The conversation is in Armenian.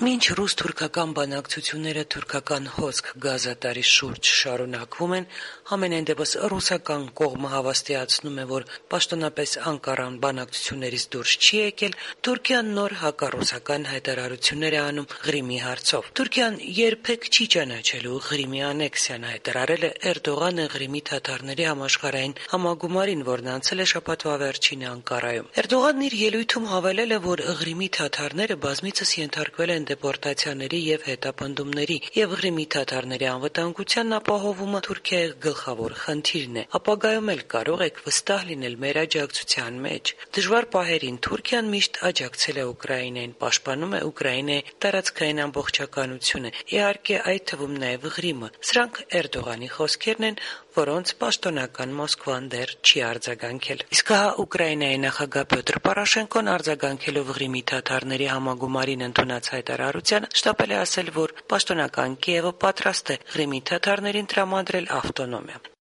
Մինչ ռուս-թուրքական բանակցությունները թուրքական հոսք գազատարի շուրջ շարունակվում են, համենայն դեպս ռուսական կողմը հավաստիացնում է, որ պաշտոնապես Անկարան բանակցություններից դուրս չի եկել, Թուրքիան նոր հակառուսական հայտարարություններ է անում Ղրիմի հարցով։ Թուրքիան երբեք չի ճանաչելու Ղրիմի անեքսիան, հայտարարել է Էրդողանը Ղրիմի թաթարների համաշխարհային համագումարին, որն անցել է շաբաթվա վերջին Անկարայում։ Էրդողանն իր ելույթում հավելել է, որ Ղրիմի թաթարները բազմիցս ենթարկվել են դեպորտացիաների եւ հետապնդումների, եւ Ղրիմի թաթարների անվտանգության ապահովումը Թուրքիայի գլխավոր խնդիրն է։ Ապագայում էլ կարող եք վստահ լինել մեր աջակցության մեջ։ Դժվար պահերին Թուրքիան միշտ աջակցել է Ուկրաինային, պաշտպանում է Ուկրաինայի տարածքային ամբողջականությունը, իհարկե այդ թվում նաեւ Ղրիմը։ Սրանք Էրդողանի խոսքերն են, որոնց պաշտոնական Մոսկվան դեռ չի արձագանքել։ Իսկ հա Ուկրաինայի նախագահ Պյոտր Պորոշենկոն արձագանքելով Ղրիմի թաթարների համագումարին ընդունած հայտարարությանը շտապել է ասել, որ պաշտոնական Կիևը պատրաստ է Ղրիմի թաթարներին տրամադրել ավտոնոմիա։